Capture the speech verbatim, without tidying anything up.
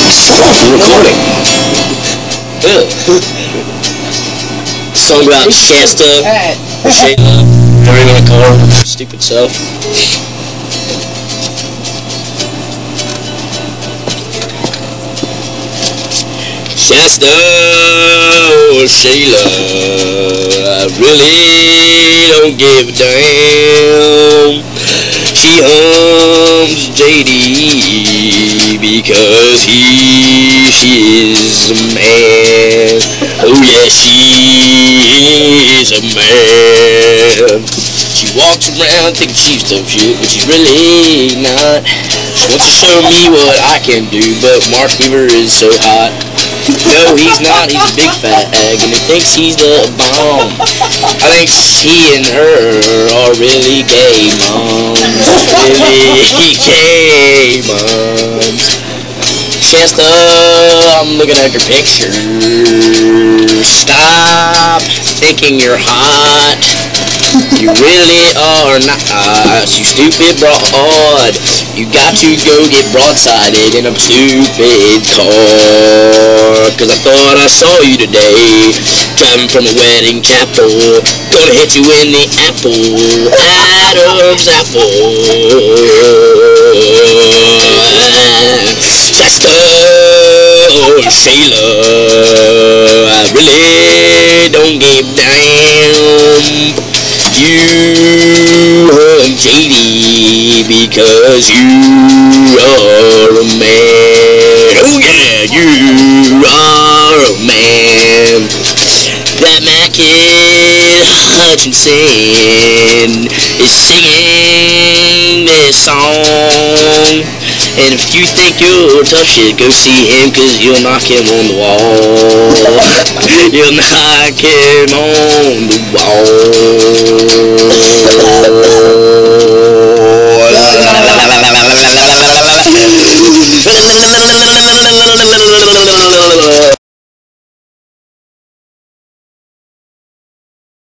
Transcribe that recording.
Stop recording. Ugh. Song about Shasta, or Shayla, whatever you want to call her, stupid self. Shasta, or Shayla, I really don't give a damn. She hums J D because he, she is a man. Oh yeah, she is a man. She walks around thinking she's tough shit, but she's really not. She wants to show me what I can do, but Mark Weaver is so hot. No, he's not. He's a big fat egg, and he thinks he's the bomb. I think he and her are really gay moms. Really gay moms. Shasta, I'm looking at your picture. Stop thinking you're hot. You really are not, you stupid broad. You got to go get broadsided in a stupid car. Cause I thought I saw you today, driving from a wedding chapel. Gonna hit you in the apple, Adam's apple. Shasta, or Shayla, I really don't give a damn. You hug J D because you are a man. Oh yeah, you are a man. That Mackin Hutchinson is singing this song. And if you think you're tough shit, go see him, cause you'll knock him on the wall. You'll knock him on the wall.